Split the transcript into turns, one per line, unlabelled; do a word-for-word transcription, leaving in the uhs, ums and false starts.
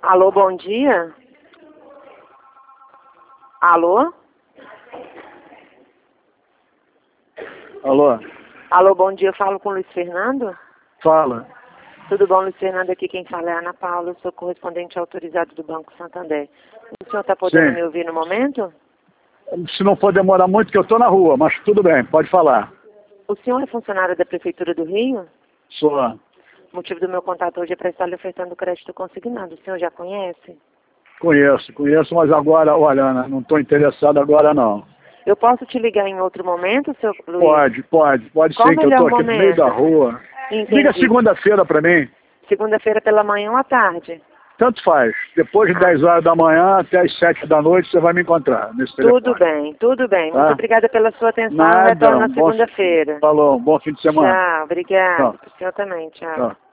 Alô, bom dia? Alô?
Alô?
Alô, bom dia, eu falo com o Luiz Fernando?
Fala.
Tudo bom, Luiz Fernando? Aqui quem fala é a Ana Paula, eu sou correspondente autorizado do Banco Santander. O senhor está podendo
Sim.
me ouvir no momento?
Se não for demorar muito, que eu estou na rua, mas tudo bem, pode falar.
O senhor é funcionário da Prefeitura do Rio?
Sou.
O motivo do meu contato hoje é para estar lhe ofertando crédito consignado. O senhor já conhece?
Conheço, conheço, mas agora, olha, Ana, não estou interessado agora não.
Eu posso te ligar em outro momento, seu Luiz?
Pode, pode, pode
Qual
sim,
o
que eu
melhor
estou aqui no meio
momento?
da rua.
Entendi.
Liga segunda-feira para mim.
Segunda-feira pela manhã ou à tarde?
Tanto faz. Depois de
Ah.
dez horas da manhã até as sete da noite você vai me encontrar nesse telefone.
Tudo bem, tudo bem.
Tá?
Muito obrigada pela sua atenção. Eu
Nada.
retorno na
Um bom...
segunda-feira.
Falou, um bom fim de semana.
Tchau, obrigada.
Tchau.
Para o senhor também, tchau.
Tchau.